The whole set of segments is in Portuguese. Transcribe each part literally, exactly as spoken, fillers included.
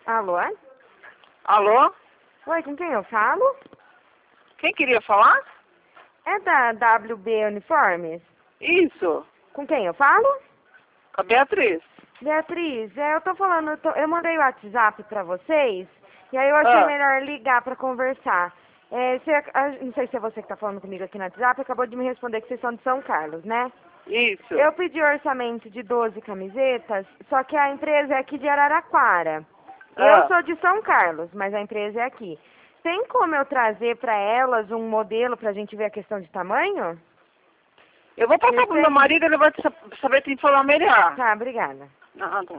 Alô? Alô? Oi, com quem eu falo? Quem queria falar? É da W B Uniformes? Isso, Com quem eu falo? com a Beatriz. Beatriz, é, eu tô falando, eu, tô- eu mandei o WhatsApp pra vocês, e aí eu achei Ah, melhor ligar pra conversar. É, você, a- não sei se é você que tá falando comigo aqui no WhatsApp, acabou de me responder que vocês são de São Carlos, né? isso. Eu pedi orçamento de doze camisetas, só que a empresa é aqui de Araraquara. Eu Ah, sou de São Carlos, mas a empresa é aqui. Tem como eu trazer pra elas um modelo pra gente ver a questão de tamanho? eu vou passar Vocês pro meu têm? marido, ele vai te sa- saber te informar melhor. Tá, obrigada. Nada.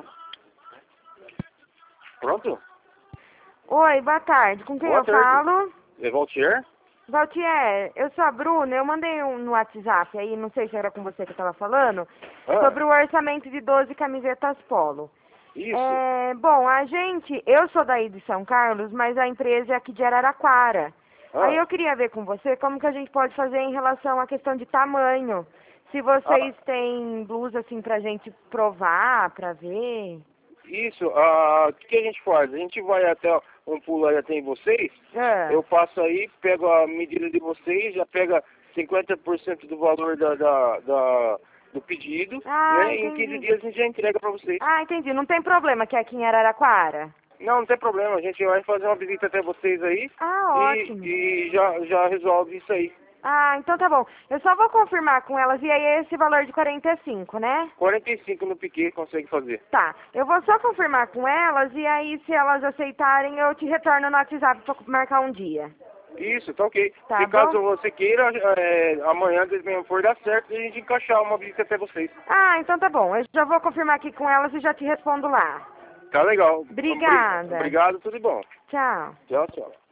Pronto? Oi, boa tarde. Com quem Boa eu tarde. falo? É Valtier? Valtier, eu sou a Bruna, eu mandei um no WhatsApp aí, não sei se era com você que eu tava falando, Ah, sobre o orçamento de doze camisetas polo. isso. É, bom, a gente, eu sou daí de São Carlos, mas a empresa é aqui de Araraquara. Aí Ah, eu queria ver com você como que a gente pode fazer em relação à questão de tamanho. Se ah, vocês têm blusa assim pra gente provar, pra ver. isso. Ah, o que que a gente faz? A gente vai até um pulo aí até em vocês, Ah. eu passo aí, pego a medida de vocês, já pega cinquenta por cento do valor da, da, da- do pedido, Ah, né? E em quinze entendi. dias a gente já entrega pra vocês. Ah, entendi. Não tem problema que é aqui em Araraquara. Não, não tem problema, a gente vai fazer uma visita até vocês aí Ah, e, ótimo. e já, já resolve isso aí. Ah, então tá bom. Eu só vou confirmar com elas e aí é esse valor de quarenta e cinco, né? quarenta e cinco no piquê consegue fazer. Tá. Eu vou só confirmar com elas e aí se elas aceitarem eu te retorno no WhatsApp pra marcar um dia. Isso, tá ok. Tá Se caso bom? você queira, é, amanhã mesmo for dar certo, a gente encaixar uma visita até vocês. Ah, então tá bom. Eu já vou confirmar aqui com elas e já te respondo lá. Tá legal. Obrigada. Obri- Obrigado, tudo de bom. Tchau. Tchau, tchau.